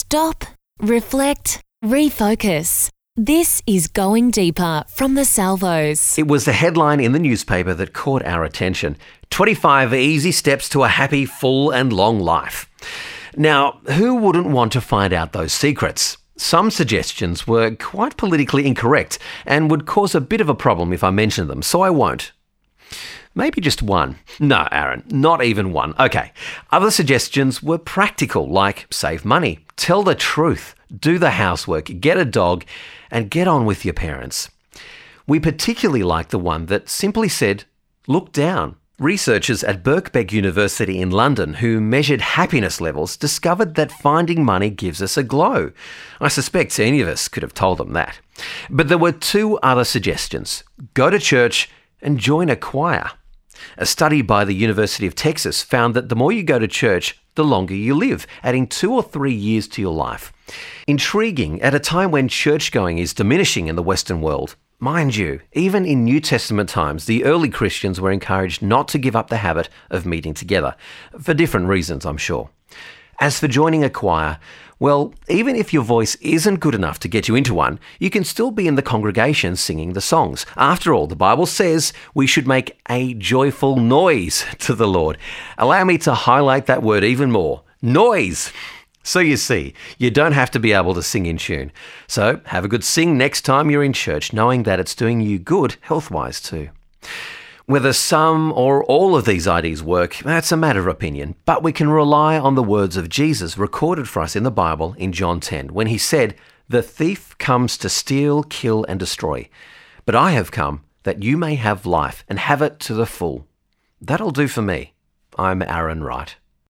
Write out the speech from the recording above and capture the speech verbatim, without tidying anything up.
Stop, reflect, refocus. This is Going Deeper from the Salvos. It was the headline in the newspaper that caught our attention. twenty-five easy steps to a happy, full and long life. Now, who wouldn't want to find out those secrets? Some suggestions were quite politically incorrect and would cause a bit of a problem if I mentioned them, so I won't. Maybe just one. No, Aaron, not even one. Okay. Other suggestions were practical, like save money, tell the truth, do the housework, get a dog, and get on with your parents. We particularly liked the one that simply said, look down. Researchers at Birkbeck University in London who measured happiness levels discovered that finding money gives us a glow. I suspect any of us could have told them that. But there were two other suggestions. Go to church and join a choir. A study by the University of Texas found that the more you go to church, the longer you live, adding two or three years to your life. Intriguing at a time when church-going is diminishing in the Western world. Mind you, even in New Testament times, the early Christians were encouraged not to give up the habit of meeting together, for different reasons, I'm sure. As for joining a choir, well, even if your voice isn't good enough to get you into one, you can still be in the congregation singing the songs. After all, the Bible says we should make a joyful noise to the Lord. Allow me to highlight that word even more. Noise! So you see, you don't have to be able to sing in tune. So have a good sing next time you're in church, knowing that it's doing you good health-wise too. Whether some or all of these ideas work, that's a matter of opinion, but we can rely on the words of Jesus recorded for us in the Bible in John ten, when he said, "The thief comes to steal, kill and destroy, but I have come that you may have life and have it to the full." That'll do for me. I'm Aaron Wright.